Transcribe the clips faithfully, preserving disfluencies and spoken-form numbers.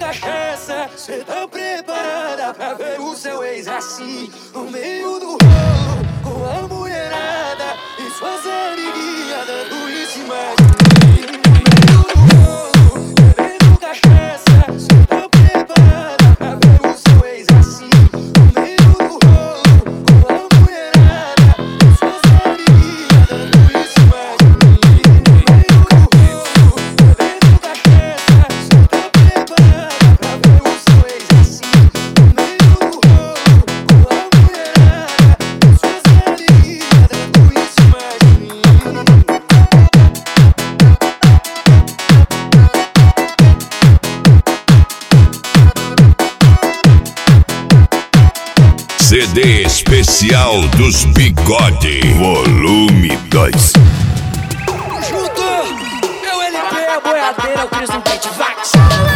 cachaça, cê tá preparada pra ver o seu ex assim, no meio do rolo, com a mulherada e suas amiguinhas dando em cima de mim. No meio do rolo, bebendo cachaça, cê tá preparada pra ver o seu ex assim, no meio do rolo, com a mulherada e suas amiguinhas dando em cima de mim. No meio do rolo, bebendo cachaça, cê tá preparada pra ver o seu ex assim, no meio do rolo, com a mulherada e suas amiguinhas dando em cima de mim. C D especial dos Bigode, volume dois. Junto, meu L P, a boiadeira, o Cris no beat, Vax.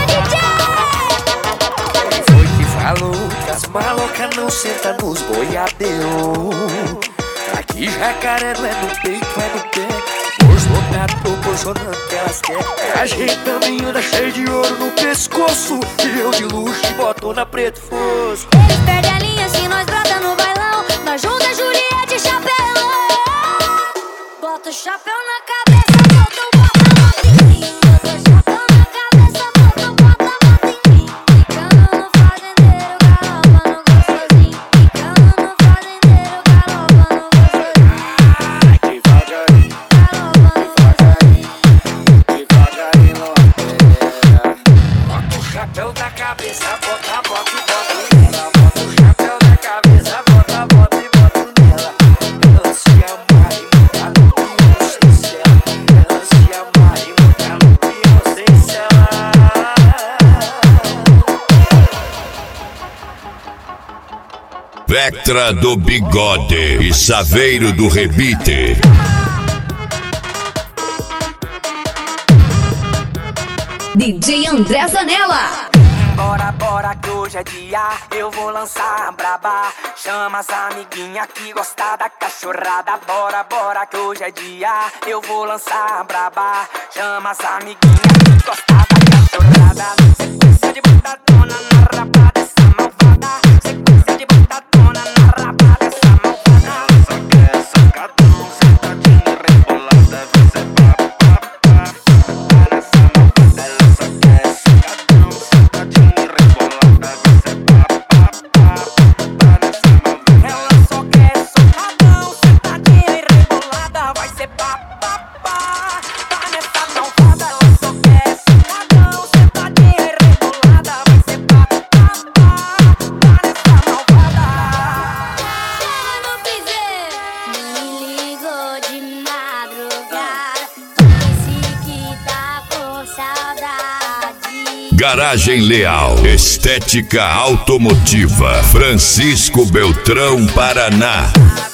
Quem foi que falou que as malocas não sentam nos boiadeiros? Aqui jacaré não é no peito, é no pé. Bolsonaro proporcionando que elas querem. Ajeitando e anda cheio de ouro no pescoço, e eu de luxo e botou na preto fosco. Eles perdem a linha se nós brota no bailão. Nós junta Juliette e chapéu. Bota o chapéu na cabeça, bota o bota-bota em mim. Bota o chapéu na cabeça, bota o bota-bota em mim. Ficando no fazendeiro, galopa no gostosinho. Ficando no fazendeiro, galopa no gostosinho. Devagarinho, Galopa no gostosinho. devagarinho, é. Bota o chapéu na cabeça, bota, bota e bota nela. Bota o chapéu na cabeça, bota, bota e bota nela. Ela se amarra e monta no pião sem cela. Ela se amarra e monta no pião sem cela. Vectra do Bigode e Saveiro do Rebite. D J André Zanella. Bora, bora que hoje é dia, eu vou lançar a braba. Chama as amiguinhas que gostam da cachorrada. Bora, bora que hoje é dia, eu vou lançar a braba. Chama as amiguinhas que gostam da cachorrada. Sequência de botadona na raba dessa malvada. Sequência de botadona na raba dessa malvada. Só quer sacadão, sentadinho, rebolada, vai ser pá, pá, pá. Nessa malvada ela só quer sacadão, sentadinho, rebolada, vai ser pá, pá, pá. Nessa malvada Ela só quer socadão, sentadinha e rebolada. Vai ser pá, pá, pá. Tá nessa malvada. Ela só quer socadão, sentadinha e rebolada. Vai ser pá, pá, pá. Tá nessa malvada. Chega no piseiro, me ligou de madrugada. Disse que tá com saudade. Garagem Leal, estética automotiva, Francisco Beltrão, Paraná.